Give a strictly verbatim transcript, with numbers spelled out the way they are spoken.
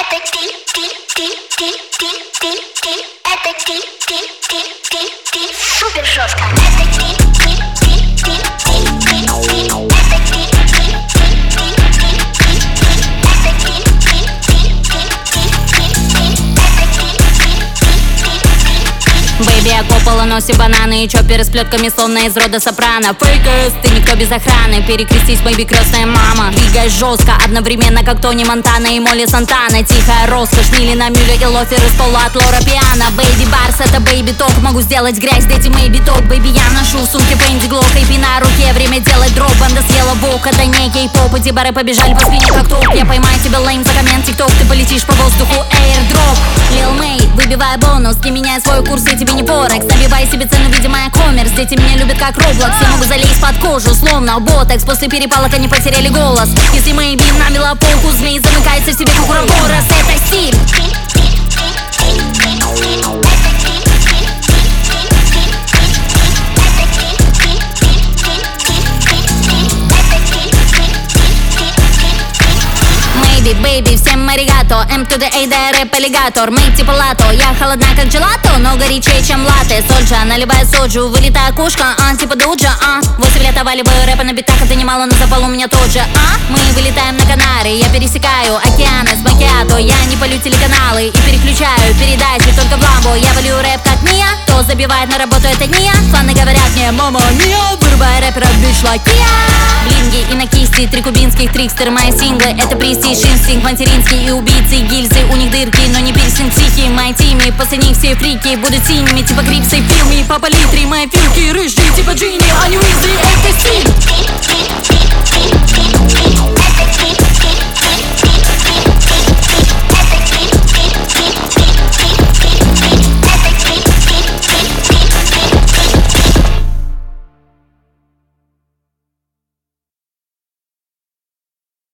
Это стиль, стиль, стиль, стиль, стиль, стиль, стиль. Это стиль, стиль, стиль, стиль, стиль. Супер жестко. Это стиль, стиль, стиль, стиль, стиль, стиль, стиль. Это стиль, стиль, стиль, стиль, стиль, стиль, стиль. Это стиль, стиль, стиль, стиль, стиль, стиль, стиль. Это стиль, стиль, стиль, стиль, стиль. Бэйби, я копала, носи бананы и чопперы с плетками, словно из рода сопрано. Фейкес, ты никто без охраны. Перекрестись, бэйби, крестная мама. Двигай жестко, одновременно, как Тони Монтана и Молли Сантана. Тихая роскошь, Милина Мюля и лофер из пола от Лора Пиано. Бэйби Барс, это бэйби ток. Могу сделать грязь, дайте мэйби ток. Бэйби, я ношу в сумке Фэнди Глок. Эйпи на руке, время делать дроп. Банда съела вок, это не кей-поп. Эти бары побежали по спине, как топ. Я поймаю тебя, лейм, за коммент тик-ток. Ты полетишь по воздуху, эйрдроп. Лил Мэй, выбивай бонус. Не меняй свой курс, и тебе не форекс. Набивай себе цену, видимо, я коммерс. Дети меня любят как Роблокс. Я могу залезть под кожу, словно ботекс. После перепалок они потеряли голос. Если мэйби навела полку, змей замыкается в себе, как уроборос. Это стиль. Бэйби, всем аригато, М to the A, да, рэп аллигатор. Мы типа лато, я холодна как джелато, но горячее, чем латте. Соджа, наливай соджу, вылетая кошка, а, типа дуджа, а. Восемь лет оваливаю рэпа на битах, это немало, но запал у меня тот же, а. Мы вылетаем на Канары, я пересекаю океаны с макиато. Я не полю телеканалы и переключаю передачи только в ламбо. Я валю рэп как Мия, кто забивает на работу, это не я. Фаны говорят мне, мама мия, вырубай рэперов, бич like я. Блинги и на кисти, три кубинских трикстеры, мои синглы, это престиж, инстинкт материнский и убийцы, гильзы, у них дырки, но не пирсинг психи. Мои тимми, после них все фрики будут синими, типа Крипсы, Филми, по палитре, мои филки рыжие, типа Джинни, они Уизли, это стиль.